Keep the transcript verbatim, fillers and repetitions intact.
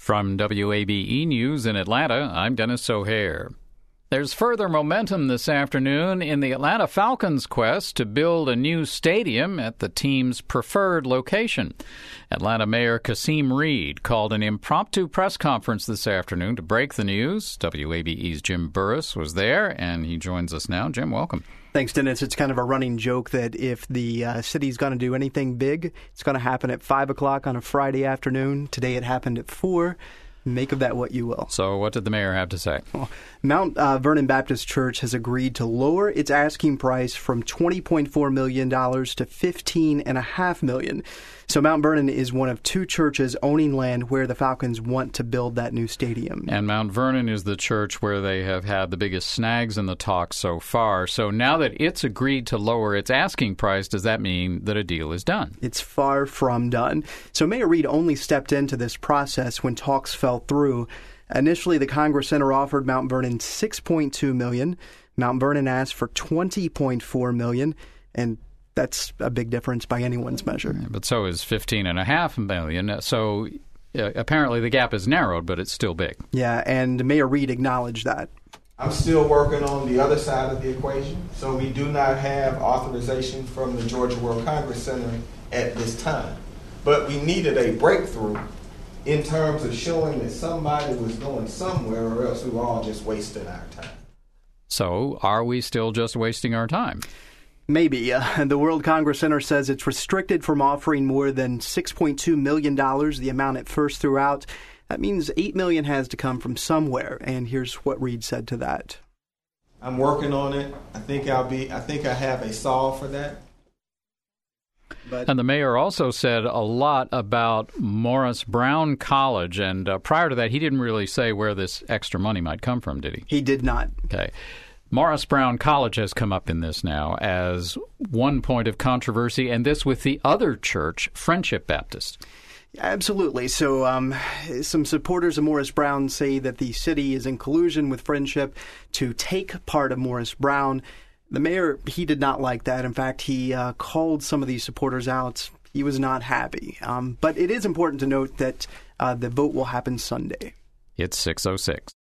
From W A B E News in Atlanta, I'm Dennis O'Hare. There's further momentum this afternoon in the Atlanta Falcons' quest to build a new stadium at the team's preferred location. Atlanta Mayor Kasim Reed called an impromptu press conference this afternoon to break the news. W A B E's Jim Burris was there, and he joins us now. Jim, welcome. Thanks, Dennis. It's kind of a running joke that if the uh, city's going to do anything big, it's going to happen at five o'clock on a Friday afternoon. Today it happened at four. Make of that what you will. So what did the mayor have to say? Well, Mount uh, Vernon Baptist Church has agreed to lower its asking price from twenty point four million dollars to fifteen point five million dollars. So Mount Vernon is one of two churches owning land where the Falcons want to build that new stadium. And Mount Vernon is the church where they have had the biggest snags in the talks so far. So now that it's agreed to lower its asking price, does that mean that a deal is done? It's far from done. So Mayor Reed only stepped into this process when talks fell through. Initially, the Congress Center offered Mount Vernon six point two million dollars. Mount Vernon asked for twenty point four million dollars, and that's a big difference by anyone's measure. But so is fifteen point five million dollars. So uh, apparently the gap is narrowed, but it's still big. Yeah, and Mayor Reed acknowledged that. I'm still working on the other side of the equation, so we do not have authorization from the Georgia World Congress Center at this time. But we needed a breakthrough in terms of showing that somebody was going somewhere, or else we were all just wasting our time. So are we still just wasting our time? Maybe. Uh, the World Congress Center says it's restricted from offering more than six point two million dollars, the amount it first threw out. That means eight million dollars has to come from somewhere, and here's what Reed said to that. I'm working on it. I think I'll be. I think I have a solve for that. But, and the mayor also said a lot about Morris Brown College, and uh, prior to that, he didn't really say where this extra money might come from, did he? He did not. Okay. Morris Brown College has come up in this now as one point of controversy, and this with the other church, Friendship Baptist. Absolutely. So um, some supporters of Morris Brown say that the city is in collusion with Friendship to take part of Morris Brown. The mayor, he did not like that. In fact, he uh, called some of these supporters out. He was not happy. Um, but it is important to note that uh, the vote will happen Sunday. It's six oh six.